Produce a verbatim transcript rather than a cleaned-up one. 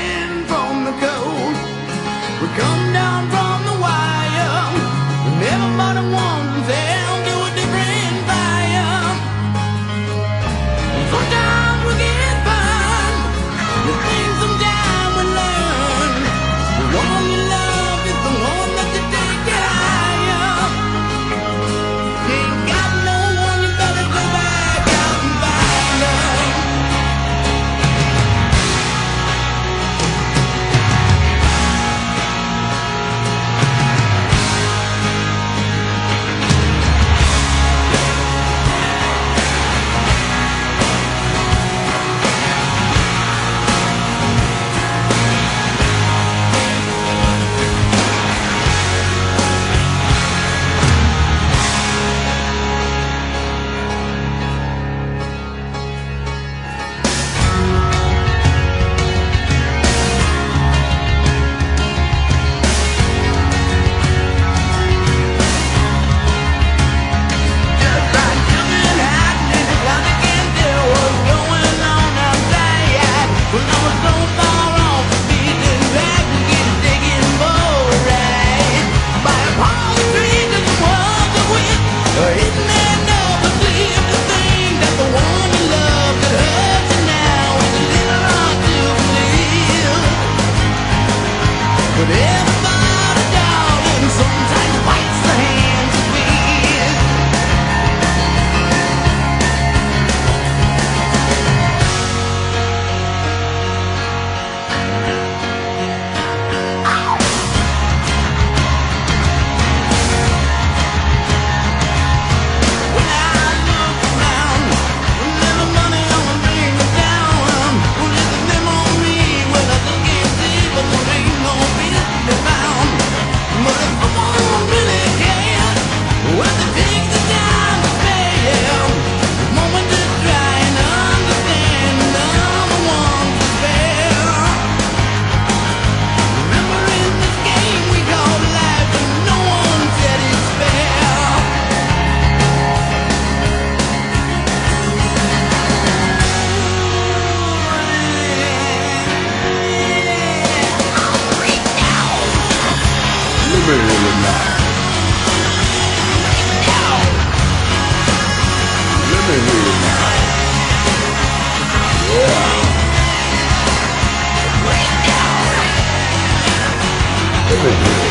shivering from the cold. We come down from the wire, and everybody wants them to a different fire. Sometimes we get burned. You think sometime we learn. The one you love is the one that you take it higher. You ain't got no one, you better go back out and find her. But everybody, darling, sometimes bites the hand that feeds. When I look around, with little money on the bring me down. Well, it's them on me, well, I just can't see, but there ain't no peace to be found. But if someone really cares, well, they take the time to spare. The moment to try and understand, I'm the one to spare. Remember in this game we call life, and no one said it's fair. Let me hear it now. Let me hear it now. Yeah. Let me hear it.